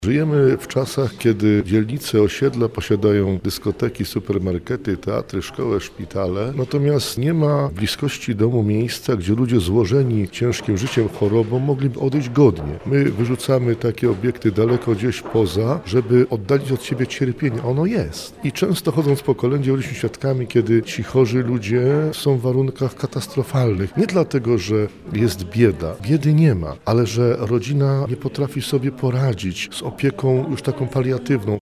Żyjemy w czasach, kiedy dzielnice, osiedla posiadają dyskoteki, supermarkety, teatry, szkoły, szpitale. Natomiast nie ma w bliskości domu miejsca, gdzie ludzie złożeni ciężkim życiem, chorobą mogliby odejść godnie. My wyrzucamy takie obiekty daleko gdzieś poza, żeby oddalić od siebie cierpienie. Ono jest. I często chodząc po kolędzie byliśmy świadkami, kiedy ci chorzy ludzie są w warunkach katastrofalnych. Nie dlatego, że jest bieda. Biedy nie ma, ale że rodzina nie potrafi sobie poradzić z opieką już taką paliatywną.